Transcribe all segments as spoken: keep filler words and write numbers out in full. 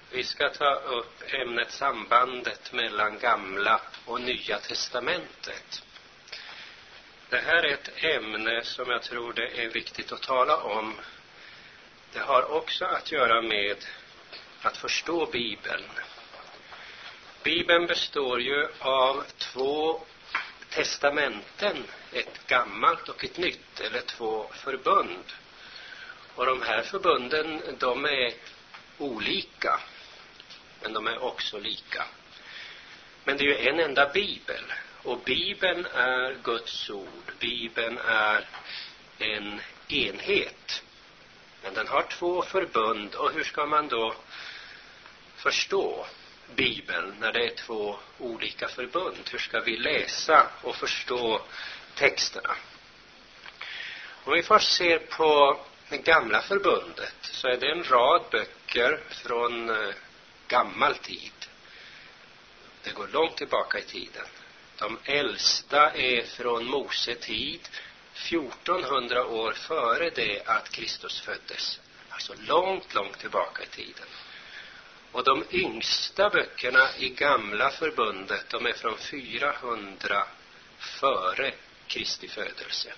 Vi ska ta upp ämnet sambandet mellan gamla och nya testamentet. Det här är ett ämne som jag tror det är viktigt att tala om. Det har också att göra med att förstå Bibeln. Bibeln består ju av två testamenten, ett gammalt och ett nytt, eller två förbund. Och de här förbunden, de är olika, men de är också lika. Men det är ju en enda bibel, och bibeln är Guds ord. Bibeln är en enhet, men den har två förbund. Och hur ska man då förstå Bibeln när det är två olika förbund? Hur ska vi läsa och förstå texterna? Om vi först ser på det gamla förbundet, så är det en rad böcker från eh, gammal tid. Det går långt tillbaka i tiden. De äldsta är från Mose tid, fjortonhundra år före det att Kristus föddes. Alltså långt, långt tillbaka i tiden. Och de yngsta böckerna i gamla förbundet, de är från fyrahundra före Kristi födelse.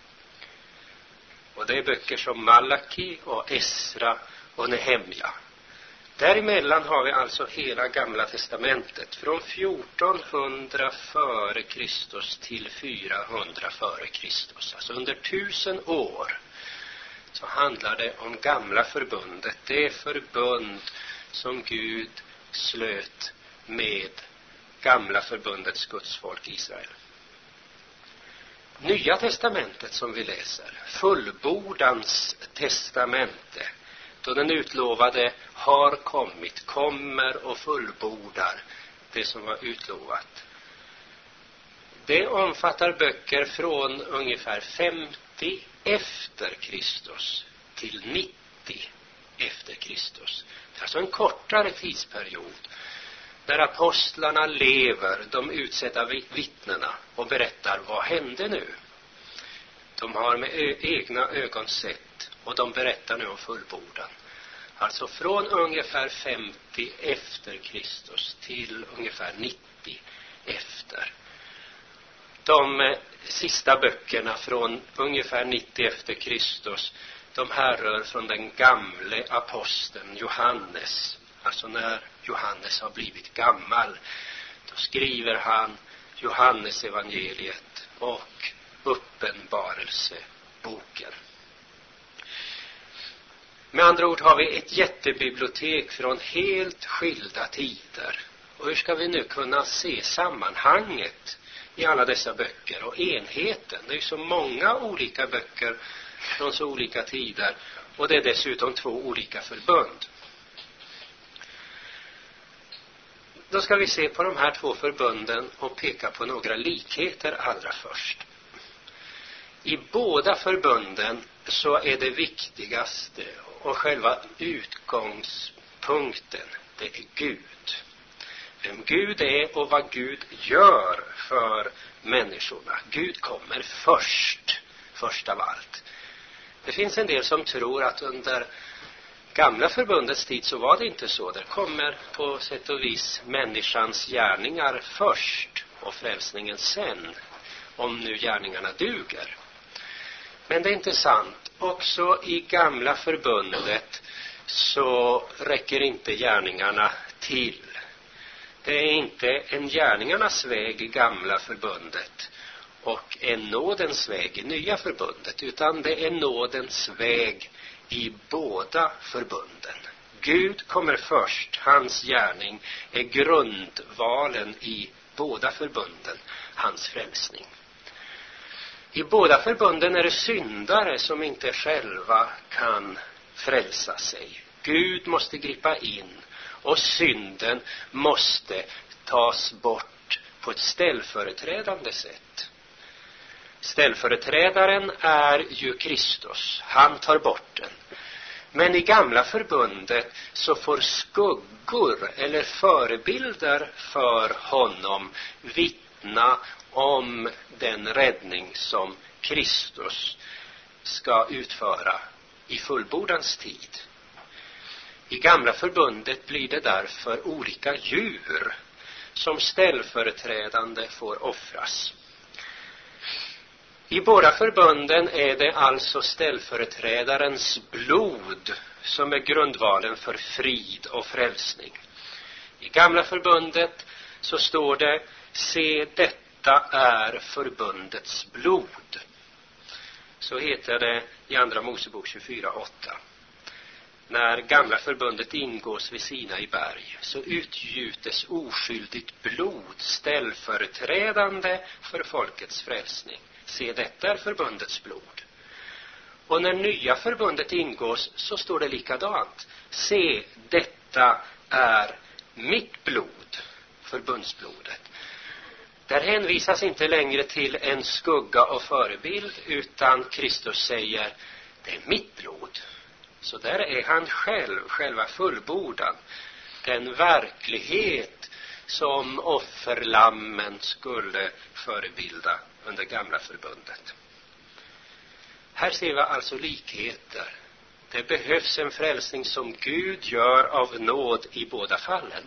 Och det är böcker som Malaki och Esra och Nehemja. Däremellan har vi alltså hela gamla testamentet. Från fjortonhundra före Kristus till fyrahundra före Kristus. Alltså under tusen år så handlar det om gamla förbundet. Det förbund som Gud slöt med gamla förbundets gudsfolk Israel. Nya testamentet som vi läser, fullbordans testamente, då den utlovade har kommit, kommer och fullbordar det som var utlovat. Det omfattar böcker från ungefär femtio efter Kristus till nittio efter Kristus. Det är alltså en kortare tidsperiod där apostlarna lever, de utsedda vittnena, och berättar vad hände nu. De har med egna ögon sett, och de berättar nu om fullbordan. Alltså från ungefär femtio efter Kristus till ungefär nittio efter. De sista böckerna från ungefär nittio efter Kristus, de härrör från den gamle aposteln Johannes. Alltså när Johannes har blivit gammal, då skriver han Johannes evangeliet och uppenbarelseboken. Med andra ord har vi ett jättebibliotek från helt skilda tider. Och hur ska vi nu kunna se sammanhanget i alla dessa böcker och enheten? Det är ju så många olika böcker från så olika tider, och det är dessutom två olika förbund. Då ska vi se på de här två förbunden och peka på några likheter allra först. I båda förbunden så är det viktigaste och själva utgångspunkten, det är Gud. Vem Gud är och vad Gud gör för människorna. Gud kommer först, först av allt. Det finns en del som tror att under gamla förbundets tid så var det inte så. Där kommer på sätt och vis människans gärningar först och frälsningen sen, om nu gärningarna duger. Men det är inte sant. Också i gamla förbundet så räcker inte gärningarna till. Det är inte en gärningarnas väg i gamla förbundet och en nådens väg i nya förbundet, utan det är nådens väg i båda förbunden. Gud kommer först, hans gärning är grundvalen i båda förbunden, hans frälsning. I båda förbunden är det syndare som inte själva kan frälsa sig. Gud måste gripa in, och synden måste tas bort på ett ställföreträdande sätt. Ställföreträdaren är ju Kristus. Han tar bort den. Men i gamla förbundet så får skuggor eller förebilder för honom vittna om den räddning som Kristus ska utföra i fullbordans tid. I I gamla förbundet blir det därför olika djur som ställföreträdande får offras. I båda förbunden är det alltså ställföreträdarens blod som är grundvalen för frid och frälsning. I gamla förbundet så står det: se, detta är förbundets blod. Så heter det i andra Mosebok tjugofyra åtta. När gamla förbundet ingås vid Sinai berg så utgjutes oskyldigt blod ställföreträdande för folkets frälsning. Se, detta är förbundets blod. Och när nya förbundet ingås så står det likadant. Se, detta är mitt blod, förbundsblodet. Där hänvisas inte längre till en skugga och förebild, utan Kristus säger: det är mitt blod. Så där är han själv, själva fullbordan. Den verklighet som offerlammen skulle förebilda under gamla förbundet. Här ser vi alltså likheter. Det behövs en frälsning som Gud gör av nåd i båda fallen.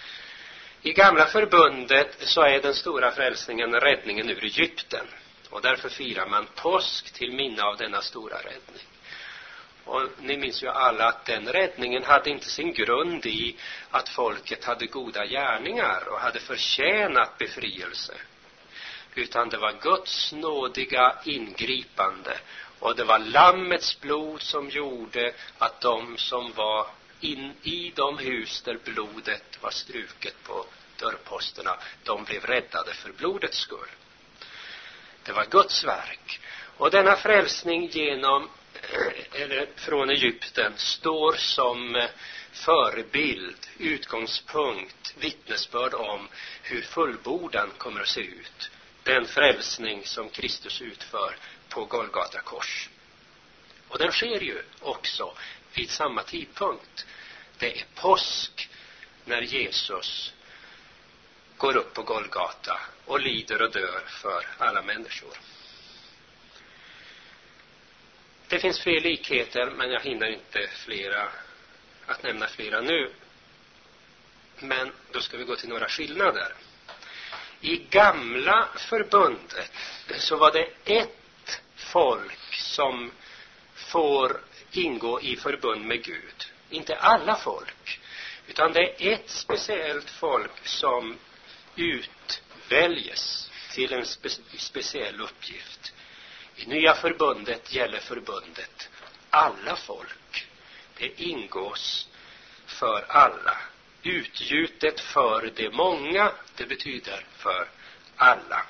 I gamla förbundet så är den stora frälsningen räddningen ur Egypten. Och därför firar man påsk till minne av denna stora räddning. Och ni minns ju alla att den räddningen hade inte sin grund i att folket hade goda gärningar och hade förtjänat befrielse. Utan det var Guds nådiga ingripande. Och det var lammets blod som gjorde att de som var in i de hus där blodet var struket på dörrposterna, de blev räddade för blodets skull. Det var Guds verk. Och denna frälsning genom eller från Egypten står som förebild, utgångspunkt, vittnesbörd om hur fullbordan kommer att se ut. Den frälsning som Kristus utför på Golgata kors. Och den sker ju också vid samma tidpunkt. Det är påsk när Jesus går upp på Golgata och lider och dör för alla människor. Det finns fler likheter, men jag hinner inte flera att nämna flera nu. Men då ska vi gå till några skillnader. I gamla förbundet så var det ett folk som får ingå i förbund med Gud. Inte alla folk, utan det är ett speciellt folk som utväljes till en spe- speciell uppgift. I nya förbundet gäller förbundet alla folk. Det ingås för alla. Utgjutet för de många, det betyder för alla.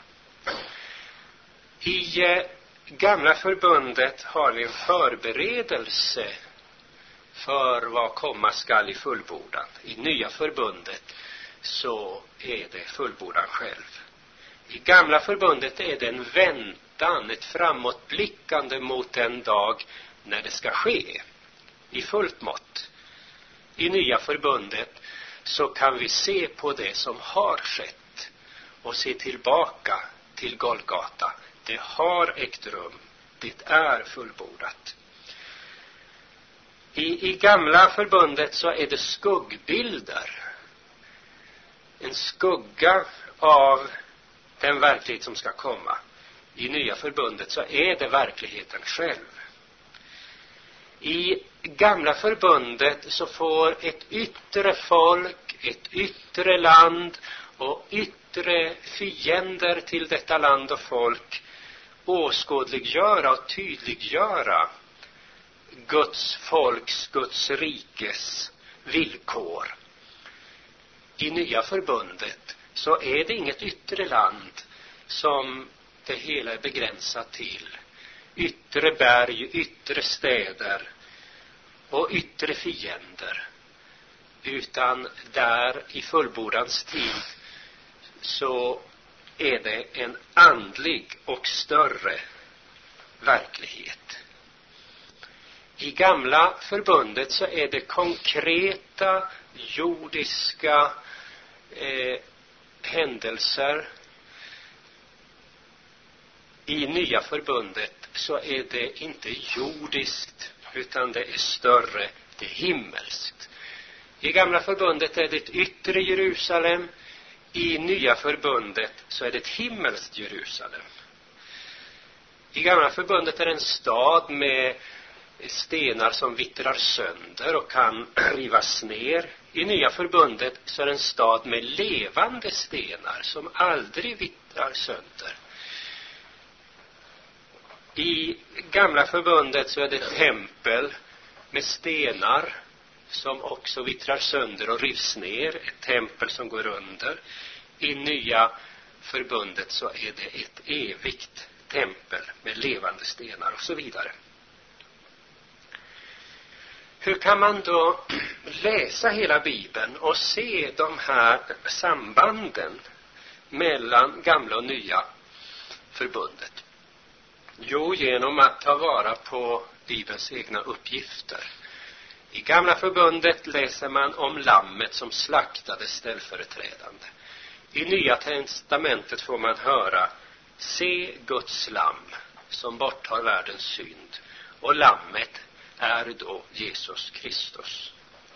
I eh, gamla förbundet har vi en förberedelse för vad komma skall i fullbordan. I nya förbundet så är det fullbordan själv. I gamla förbundet är det en väntan, ett framåtblickande mot den dag när det ska ske i fullt mått. I nya förbundet så kan vi se på det som har skett och se tillbaka till Golgata. Det har ägt rum. Det är fullbordat. I, i gamla förbundet så är det skuggbilder. En skugga av den verklighet som ska komma. I nya förbundet så är det verkligheten själv. I gamla förbundet så får ett yttre folk, ett yttre land och yttre fiender till detta land och folk åskådliggöra och tydliggöra Guds folks, Guds rikes villkor. I nya förbundet så är det inget yttre land som det hela är begränsat till. Yttre berg, yttre städer och yttre fiender. Utan där i fullbordans tid så är det en andlig och större verklighet. I gamla förbundet så är det konkreta jordiska eh, händelser. I nya förbundet så är det inte jordiskt utan det är större, det är himmelskt. I gamla förbundet är det ett yttre Jerusalem. I nya förbundet så är det ett himmelskt Jerusalem. I gamla förbundet är det en stad med stenar som vittrar sönder och kan rivas ner. I nya förbundet så är det en stad med levande stenar som aldrig vittrar sönder. I gamla förbundet så är det ett tempel med stenar som också vittrar sönder och rivs ner. Ett tempel som går under. I nya förbundet så är det ett evigt tempel med levande stenar och så vidare. Hur kan man då läsa hela Bibeln och se de här sambanden mellan gamla och nya förbundet? Jo, genom att ta vara på Bibelns egna uppgifter. I gamla förbundet läser man om lammet som slaktades ställföreträdande. I nya testamentet får man höra: se Guds lamm som borttar världens synd. Och lammet är då Jesus Kristus.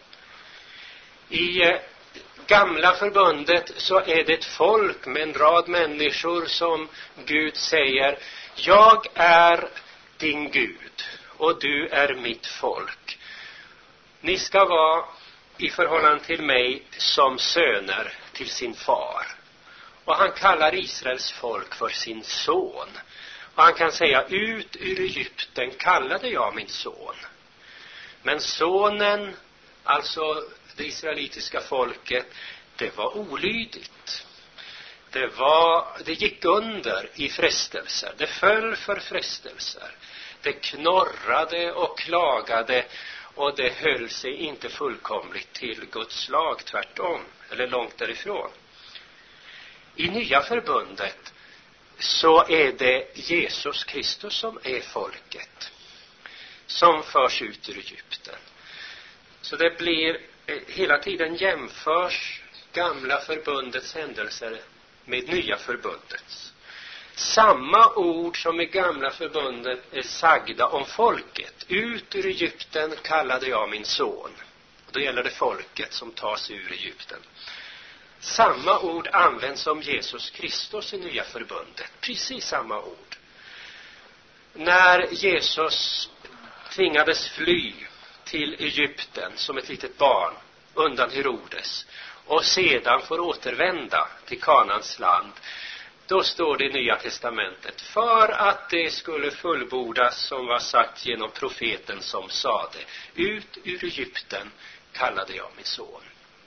I gamla förbundet så är det ett folk med en rad människor som Gud säger: jag är din Gud och du är mitt folk. Ni ska vara i förhållande till mig som söner till sin far. Och han kallar Israels folk för sin son. Och han kan säga: ut ur Egypten kallade jag min son. Men sonen, alltså det israelitiska folket, det var olydigt. Det, var, det gick under i frestelser. Det föll för frestelser. Det knorrade och klagade. Och det höll sig inte fullkomligt till Guds lag, tvärtom, eller långt därifrån. I nya förbundet så är det Jesus Kristus som är folket, som förs ut ur Egypten. Så det blir hela tiden jämförs gamla förbundets händelser med nya förbundets. Samma ord som i gamla förbundet är sagda om folket. Ut ur Egypten kallade jag min son. Då gäller det folket som tas ur Egypten. Samma ord används om Jesus Kristus i nya förbundet. Precis samma ord. När Jesus tvingades fly till Egypten som ett litet barn undan Herodes och sedan får återvända till Kanans land, då står det i Nya testamentet: för att det skulle fullbordas som var sagt genom profeten som sade: ut ur Egypten kallade jag min son.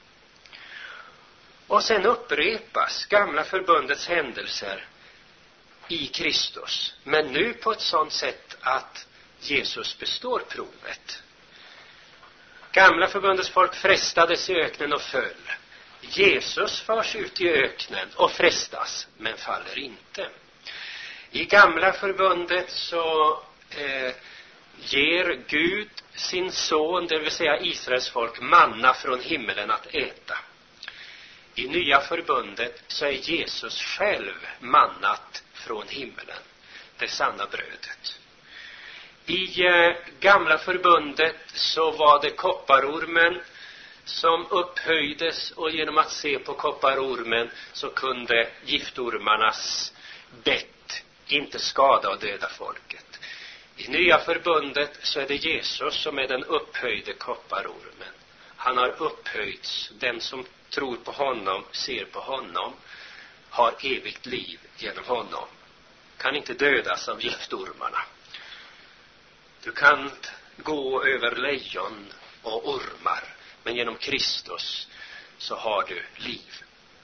Och sen upprepas gamla förbundets händelser i Kristus, men nu på ett sådant sätt att Jesus består provet. Gamla förbundets folk frestades i öknen och föll. Jesus förs ut i öknen och frestas, men faller inte. I gamla förbundet så eh, ger Gud sin son, det vill säga Israels folk, manna från himmelen att äta. I nya förbundet så är Jesus själv mannat från himmelen, det sanna brödet. I eh, gamla förbundet så var det kopparormen som upphöjdes, och genom att se på kopparormen så kunde giftormarnas bett inte skada och döda folket. I nya förbundet så är det Jesus som är den upphöjde kopparormen. Han har upphöjts. Den som tror på honom, ser på honom, har evigt liv genom honom. Kan inte dödas av giftormarna. Du kan gå över lejon och ormar, men genom Kristus så har du liv.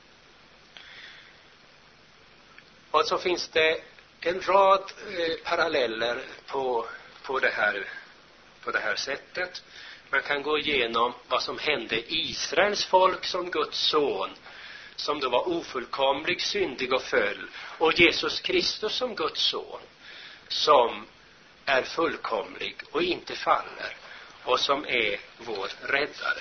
Och så finns det en rad eh, paralleller på, på, det här, på det här sättet. Man kan gå igenom vad som hände Israels folk som Guds son, som då var ofullkomlig, syndig och föll, och Jesus Kristus som Guds son, som är fullkomlig och inte faller, och som är vår räddare.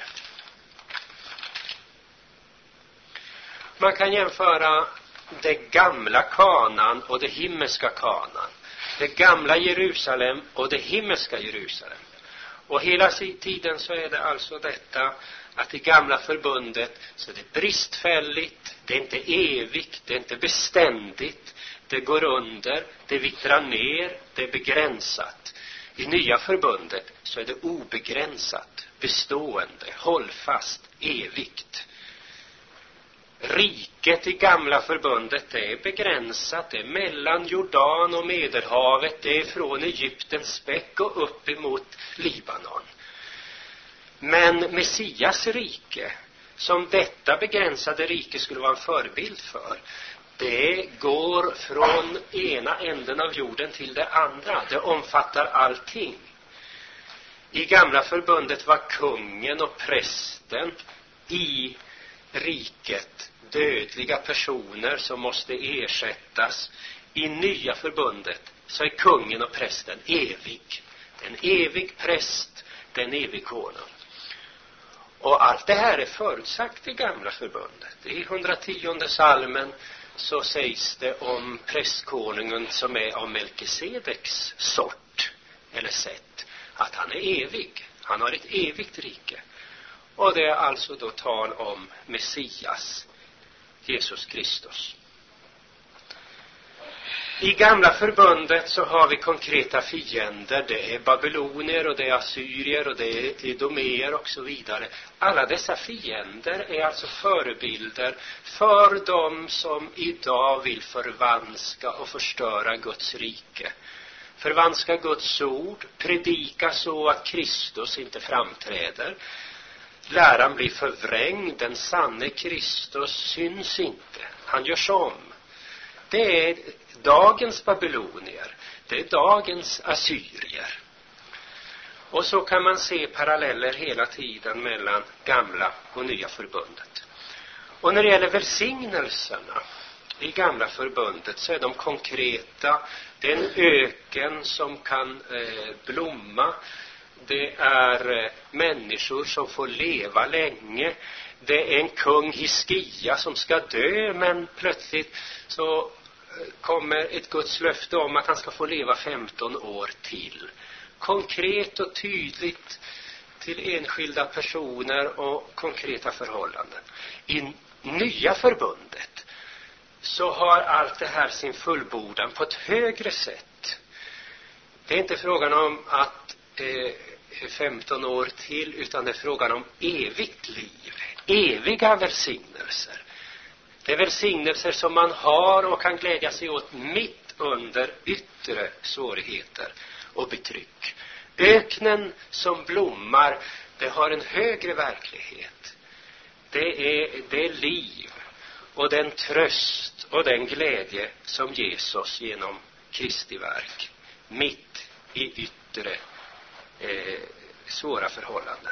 Man kan jämföra det gamla Kanan och det himmelska Kanan, det gamla Jerusalem och det himmelska Jerusalem. Och hela tiden så är det alltså detta att i gamla förbundet så är det bristfälligt, det är inte evigt, det är inte beständigt, det går under, det vittrar ner, det är begränsat. I nya förbundet så är det obegränsat, bestående, hållfast, evigt. Riket i gamla förbundet det är begränsat, det är mellan Jordan och Medelhavet, det är från Egyptens späck och upp emot Libanon. Men Messias rike, som detta begränsade rike skulle vara en förebild för, det går från ena änden av jorden till det andra. Det omfattar allting. I gamla förbundet var kungen och prästen i riket dödliga personer som måste ersättas. I nya förbundet så är kungen och prästen evig. Det är en evig präst, det är en evig konung. Och allt det här är förutsagt i gamla förbundet. I hundrationde salmen så sägs det om prästkonungen som är av Melkisedeks sort eller sätt, att han är evig. Han har ett evigt rike. Och det är alltså då tal om Messias, Jesus Kristus. I gamla förbundet så har vi konkreta fiender. Det är babylonier och det är assyrier och det är edomeer och så vidare. Alla dessa fiender är alltså förebilder för dem som idag vill förvanska och förstöra Guds rike. Förvanska Guds ord, predika så att Kristus inte framträder. Läran blir förvrängd, den sanne Kristus syns inte. Han görs om. Det är dagens babylonier, det är dagens assyrier. Och så kan man se paralleller hela tiden mellan gamla och nya förbundet. Och när det gäller välsignelserna i gamla förbundet så är de konkreta. Det är en öken som kan eh, blomma. Det är eh, människor som får leva länge. Det är en kung Hiskia som ska dö, men plötsligt så kommer ett Guds löfte om att han ska få leva femton år till. Konkret och tydligt till enskilda personer och konkreta förhållanden. I nya förbundet så har allt det här sin fullbordan på ett högre sätt. Det är inte frågan om att eh, femton år till, utan det är frågan om evigt liv, eviga välsignelser. Det är välsignelser som man har och kan glädja sig åt mitt under yttre svårigheter och betryck. Öknen som blommar, det har en högre verklighet. Det är det liv och den tröst och den glädje som Jesus genom Kristi verk mitt i yttre eh, svåra förhållanden.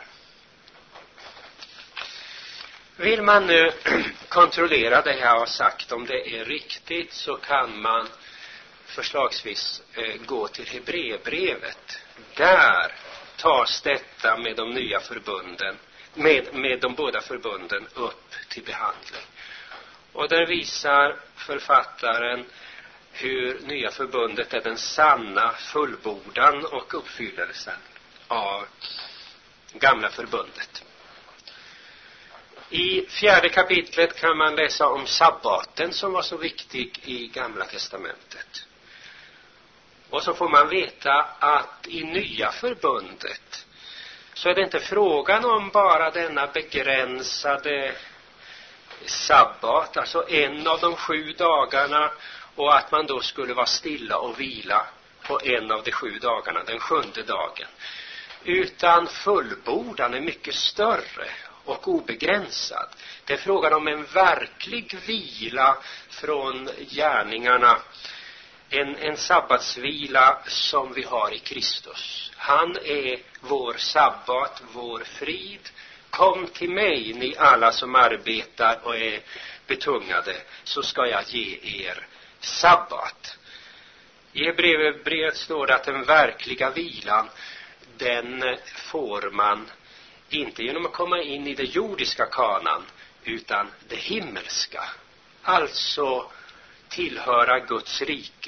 Vill man nu kontrollera det jag har sagt, om det är riktigt, så kan man förslagsvis eh, gå till Hebreerbrevet. Där tas detta med de nya förbunden, med, med de båda förbunden upp till behandling. Och där visar författaren hur nya förbundet är den sanna fullbordan och uppfyllelsen av gamla förbundet. I fjärde kapitlet kan man läsa om sabbaten som var så viktig i Gamla testamentet. Och så får man veta att i nya förbundet så är det inte frågan om bara denna begränsade sabbat, alltså en av de sju dagarna, och att man då skulle vara stilla och vila på en av de sju dagarna, den sjunde dagen. Utan fullbordan är mycket större och obegränsad. Det är frågan om en verklig vila från gärningarna. En, en sabbatsvila som vi har i Kristus. Han är vår sabbat, vår frid. Kom till mig, ni alla som arbetar och är betungade, så ska jag ge er sabbat. I Hebreerbrevet står det att den verkliga vilan, den får man inte genom att komma in i det jordiska kanan, utan det himmelska. Alltså tillhöra Guds rike,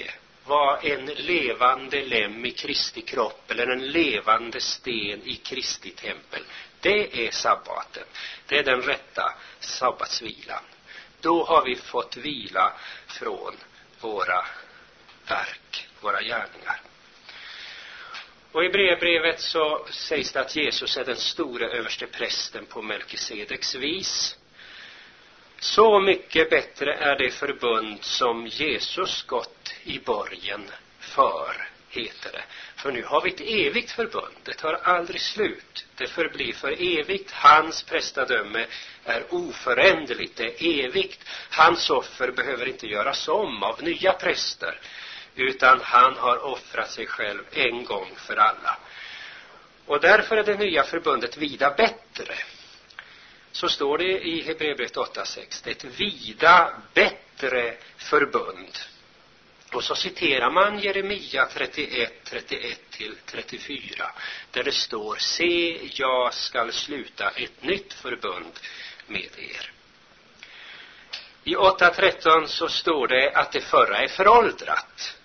vara en levande lem i Kristi kropp eller en levande sten i Kristi tempel. Det är sabbaten. Det är den rätta sabbatsvilan. Då har vi fått vila från våra verk, våra gärningar. Och i brevbrevet så sägs det att Jesus är den stora överste prästen på Melkisedeks vis. Så mycket bättre är det förbund som Jesus gått i borgen för, heter det. För nu har vi ett evigt förbund. Det tar aldrig slut. Det förblir för evigt. Hans prästadöme är oföränderligt. Det är evigt. Hans offer behöver inte göras om av nya präster. Utan han har offrat sig själv en gång för alla. Och därför är det nya förbundet vida bättre. Så står det i Hebreerbrevet åtta sex. Det är ett vida bättre förbund. Och så citerar man Jeremia trettioett, trettioett till trettiofyra. Där det står: se, jag skall sluta ett nytt förbund med er. I åtta tretton så står det att det förra är föråldrat.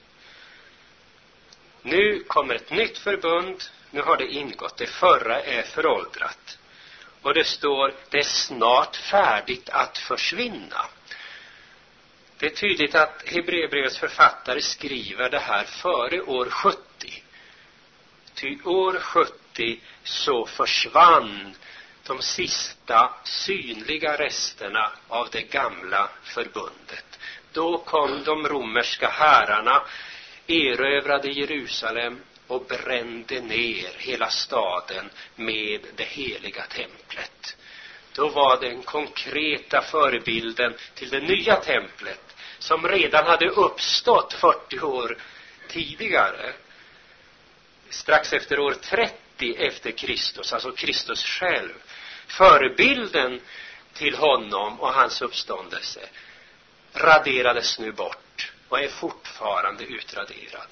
Nu kommer ett nytt förbund. Nu har det ingått. Det förra är föråldrat. Och det står: det är snart färdigt att försvinna. Det är tydligt att Hebreerbrevets författare skriver det här före år sjuttio. Ty år sjuttio så försvann de sista synliga resterna av det gamla förbundet. Då kom de romerska herrarna, erövrade Jerusalem och brände ner hela staden med det heliga templet. Då var den konkreta förebilden till det nya templet som redan hade uppstått fyrtio år tidigare. Strax efter år trettio efter Kristus, alltså Kristus själv. Förebilden till honom och hans uppståndelse raderades nu bort och är fortfarande utraderad.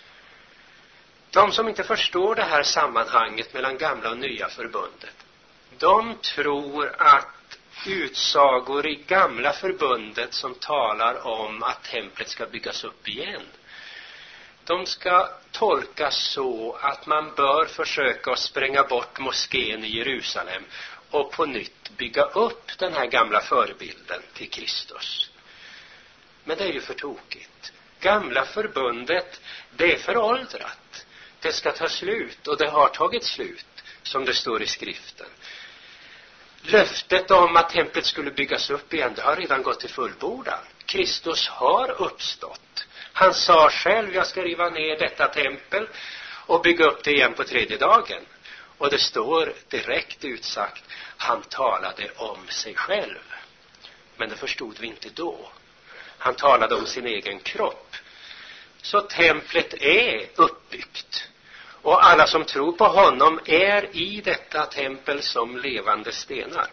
De som inte förstår det här sammanhanget mellan gamla och nya förbundet, de tror att utsagor i gamla förbundet som talar om att templet ska byggas upp igen, de ska tolkas så att man bör försöka att spränga bort moskén i Jerusalem och på nytt bygga upp den här gamla förebilden till Kristus. Men det är ju för tokigt. Gamla förbundet, det är föråldrat. Det ska ta slut, och det har tagit slut, som det står i skriften. Löftet om att templet skulle byggas upp igen, det har redan gått till fullbordan. Kristus har uppstått. Han sa själv: jag ska riva ner detta tempel och bygga upp det igen på tredje dagen. Och det står direkt utsagt: han talade om sig själv. Men det förstod vi inte då. Han talade om sin egen kropp. Så templet är uppbyggt. Och alla som tror på honom är i detta tempel som levande stenar.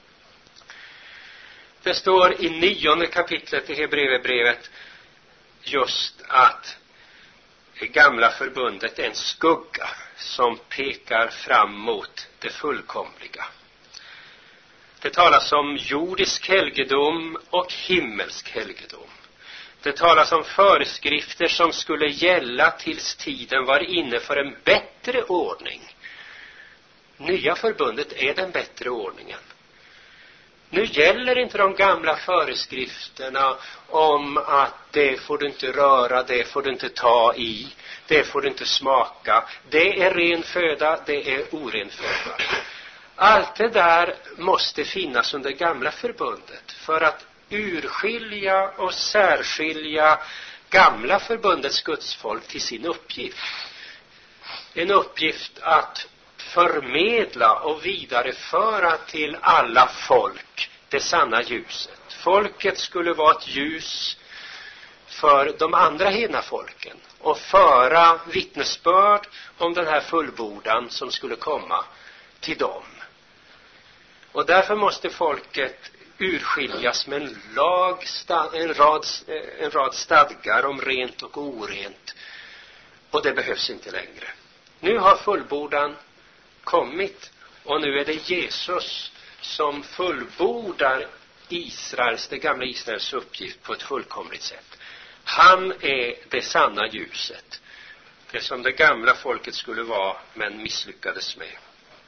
Det står i nionde kapitlet i Hebreerbrevet just att det gamla förbundet är en skugga som pekar fram mot det fullkomliga. Det talas om jordisk helgedom och himmelsk helgedom. Det talas om föreskrifter som skulle gälla tills tiden var inne för en bättre ordning. Nya förbundet är den bättre ordningen. Nu gäller inte de gamla föreskrifterna om att det får du inte röra, det får du inte ta i, det får du inte smaka. Det är ren föda, det är oren föda. Allt det där måste finnas under gamla förbundet för att urskilja och särskilja gamla förbundets gudsfolk till sin uppgift. En uppgift att förmedla och vidareföra till alla folk det sanna ljuset. Folket skulle vara ett ljus för de andra hedna folken och föra vittnesbörd om den här fullbordan som skulle komma till dem. Och därför måste folket urskiljas med en, lag, en, rad, en rad stadgar om rent och orent. Och det behövs inte längre. Nu har fullbordan kommit, och nu är det Jesus som fullbordar Israels, det gamla Israels uppgift på ett fullkomligt sätt. Han är det sanna ljuset. Det som det gamla folket skulle vara men misslyckades med.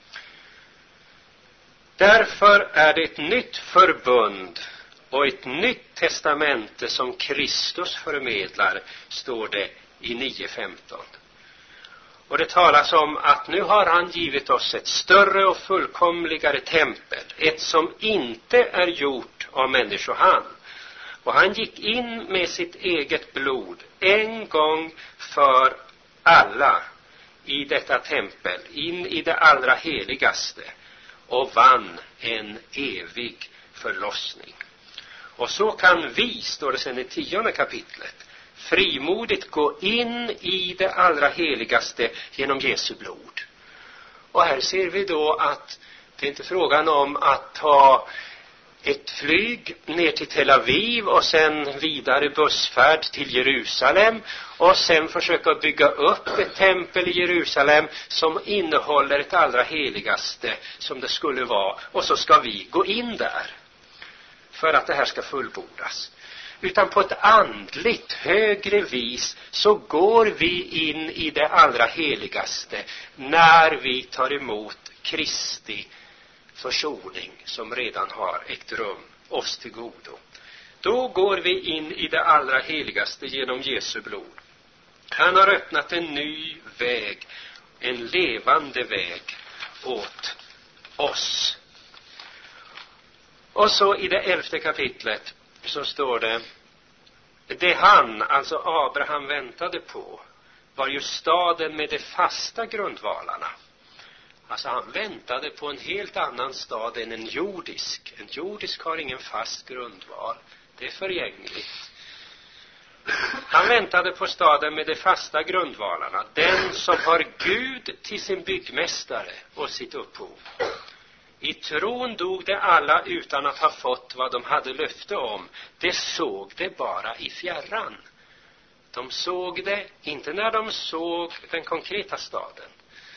Därför är det ett nytt förbund och ett nytt testamente som Kristus förmedlar, står det i nio femton. Och det talas om att nu har han givit oss ett större och fullkomligare tempel. Ett som inte är gjort av människohand. Och han gick in med sitt eget blod en gång för alla i detta tempel, in i det allra heligaste, och vann en evig förlossning. Och så kan vi, står det sen i tionde kapitlet, frimodigt gå in i det allra heligaste genom Jesu blod. Och här ser vi då att det är inte frågan om att ta ett flyg ner till Tel Aviv och sen vidare bussfärd till Jerusalem och sen försöka bygga upp ett tempel i Jerusalem som innehåller ett allra heligaste som det skulle vara, och så ska vi gå in där för att det här ska fullbordas. Utan på ett andligt högre vis så går vi in i det allra heligaste när vi tar emot Kristi försoning som redan har ägt rum oss till godo. Då går vi in i det allra heligaste genom Jesu blod. Han har öppnat en ny väg, en levande väg åt oss. Och så i det elfte kapitlet så står det: det han, alltså Abraham, väntade på var ju staden med de fasta grundvalarna. Alltså han väntade på en helt annan stad än en jordisk. En jordisk har ingen fast grundval. Det är förgängligt. Han väntade på staden med de fasta grundvalarna. Den som har Gud till sin byggmästare och sitt upphov. I tron dog det alla utan att ha fått vad de hade löfte om. Det såg det bara i fjärran. De såg det inte när de såg den konkreta staden.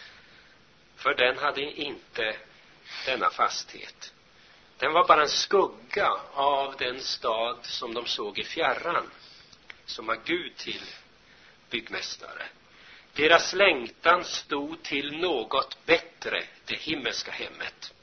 För den hade inte denna fasthet. Den var bara en skugga av den stad som de såg i fjärran, som har Gud till byggmästare. Deras längtan stod till något bättre, det himmelska hemmet.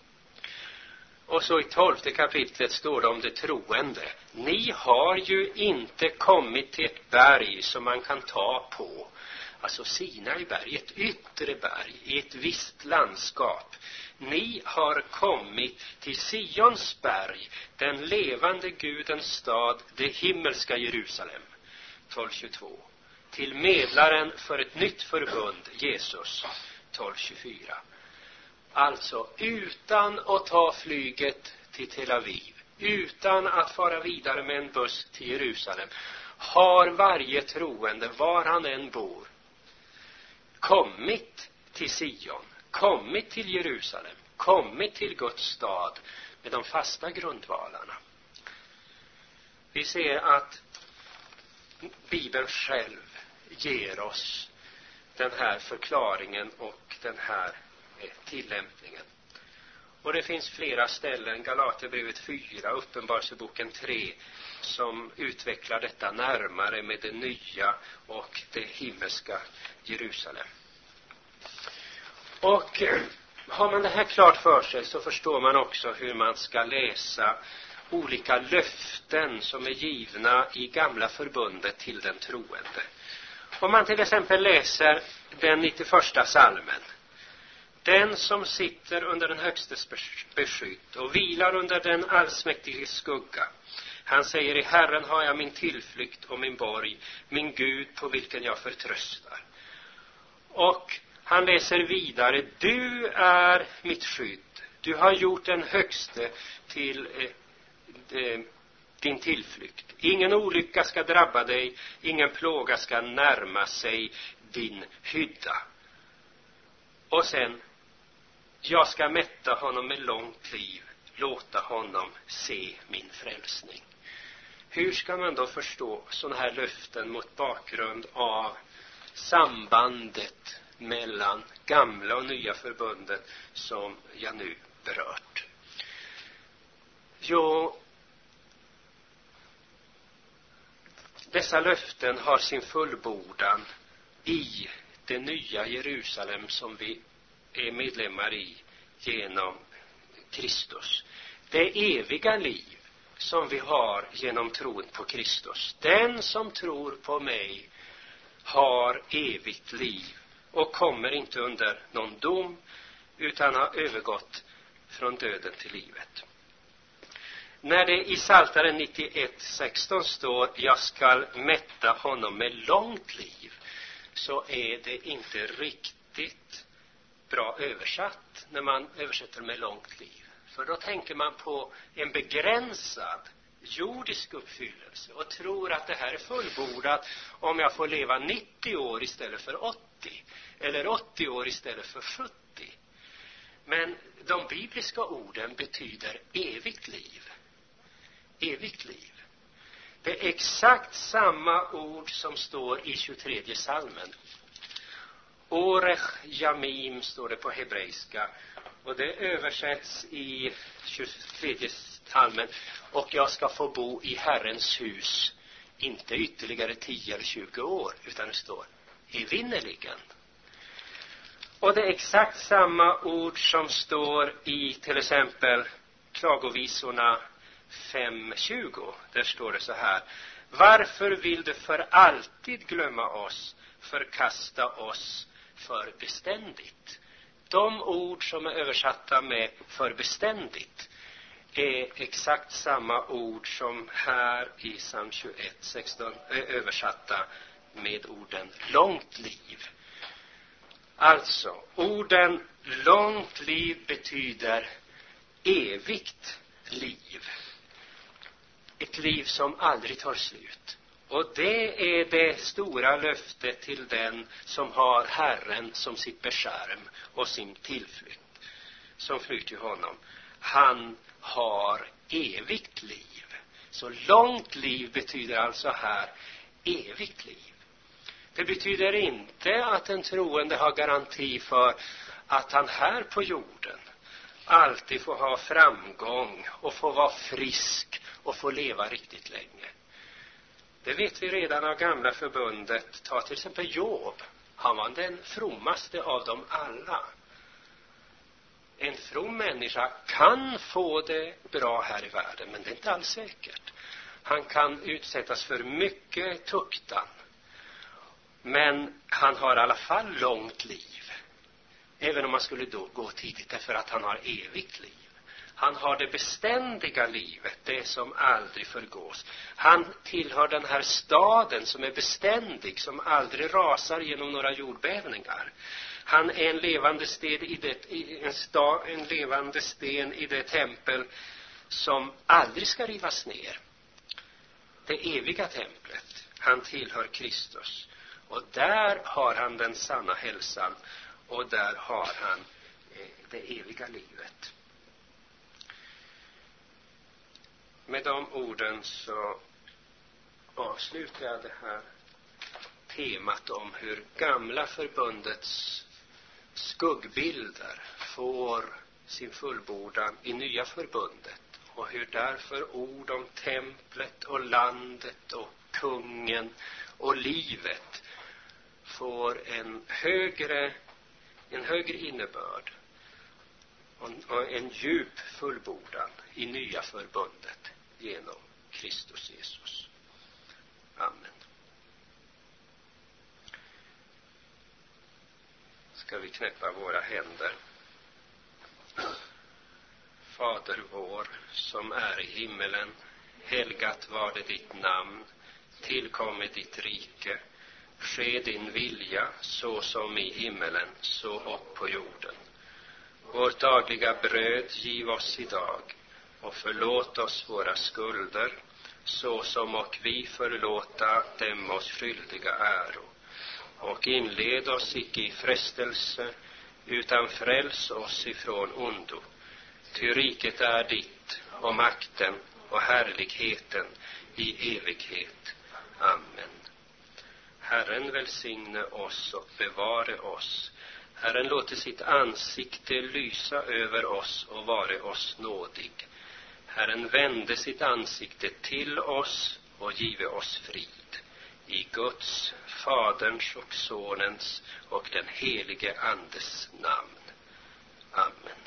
Och så i tolfte kapitlet står det om det troende. Ni har ju inte kommit till ett berg som man kan ta på. Alltså Sinai berg, ett yttre berg i ett visst landskap. Ni har kommit till Sions berg, den levande Gudens stad, det himmelska Jerusalem. tolv tjugotvå. Till medlaren för ett nytt förbund, Jesus. tolv tjugofyra. Alltså utan att ta flyget till Tel Aviv, utan att fara vidare med en buss till Jerusalem, har varje troende, var han än bor, kommit till Sion, kommit till Jerusalem, kommit till Guds stad med de fasta grundvalarna. Vi ser att Bibeln själv ger oss den här förklaringen och den här tillämpningen. Och det finns flera ställen, Galaterbrevet fyra, Uppenbarelseboken tre, som utvecklar detta närmare med det nya och det himmelska Jerusalem. Och har man det här klart för sig så förstår man också hur man ska läsa olika löften som är givna i gamla förbundet till den troende. Om man till exempel läser den nittioförsta salmen. Den som sitter under den högstes beskydd och vilar under den allsmäktiges skugga. Han säger: i Herren har jag min tillflykt och min borg, min Gud på vilken jag förtröstar. Och han läser vidare: du är mitt skydd. Du har gjort den högste till eh, eh, din tillflykt. Ingen olycka ska drabba dig, ingen plåga ska närma sig din hydda. Och sen: jag ska mätta honom med långt liv, låta honom se min frälsning. Hur ska man då förstå sådana här löften mot bakgrund av sambandet mellan gamla och nya förbundet som jag nu berört? Jo, Dessa löften har sin fullbordan i det nya Jerusalem som vi är medlemmar i genom Kristus. Det eviga liv som vi har genom tron på Kristus. Den som tror på mig har evigt liv och kommer inte under någon dom utan har övergått från döden till livet. När det i Psaltaren nittioett sexton står jag skall mätta honom med långt liv, så är det inte riktigt bra översatt när man översätter med långt liv. För då tänker man på en begränsad jordisk uppfyllelse och tror att det här är fullbordat om jag får leva nittio år istället för åttio eller åttio år istället för fyrtio. Men de bibliska orden betyder evigt liv. Evigt liv. Det är exakt samma ord som står i tjugotredje salmen. Orech Yamim står det på hebreiska. Och det översätts i tjugotredje salmen. Och jag ska få bo i Herrens hus. Inte ytterligare tio eller tjugo år. Utan det står evinnerligen. Och det är exakt samma ord som står i till exempel klagovisorna fem tjugo. Där står det så här: varför vill du för alltid glömma oss, förkasta oss för beständigt? De ord som är översatta med för beständigt är exakt samma ord som här i psalm tjugoett sexton är översatta med orden långt liv. Alltså, orden långt liv betyder evigt liv. Ett liv som aldrig tar slut. Och det är det stora löftet till den som har Herren som sitt beskärm och sin tillflykt. Som flyr till honom. Han har evigt liv. Så långt liv betyder alltså här evigt liv. Det betyder inte att en troende har garanti för att han här på jorden alltid får ha framgång och få vara frisk och få leva riktigt länge. Det vet vi redan av gamla förbundet. Ta till exempel Job. Han var den frommaste av dem alla. En from människa kan få det bra här i världen, men det är inte alls säkert. Han kan utsättas för mycket tuktan. Men han har i alla fall långt liv. Även om man skulle då gå tidigt, därför att han har evigt liv. Han har det beständiga livet, det som aldrig förgås. Han tillhör den här staden som är beständig, som aldrig rasar genom några jordbävningar. Han är en levande sten i det, en, sta, en levande sten i det tempel som aldrig ska rivas ner. Det eviga templet. Han tillhör Kristus. Och där har han den sanna hälsan. Och där har han eh, det eviga livet. Med de orden så avslutar jag det här temat om hur gamla förbundets skuggbilder får sin fullbordan i nya förbundet. Och hur därför ord om templet och landet och kungen och livet får en högre, en högre innebörd och en djup fullbordan i nya förbundet genom Kristus Jesus. Amen. Ska vi knäppa våra händer. Fader vår som är i himmelen, helgat var det ditt namn, tillkomme ditt rike, ske din vilja så som i himmelen så och på jorden. Vårt dagliga bröd giv oss idag och förlåt oss våra skulder så som och vi förlåta dem oss skyldiga äro. Och inled oss icke i frestelse utan fräls oss ifrån ondo. Ty riket är ditt och makten och härligheten i evighet. Amen. Herren välsigne oss och bevare oss. Herren låter sitt ansikte lysa över oss och vare oss nådig. Herren vände sitt ansikte till oss och give oss frid. I Guds, Faderns och Sonens och den helige Andes namn. Amen.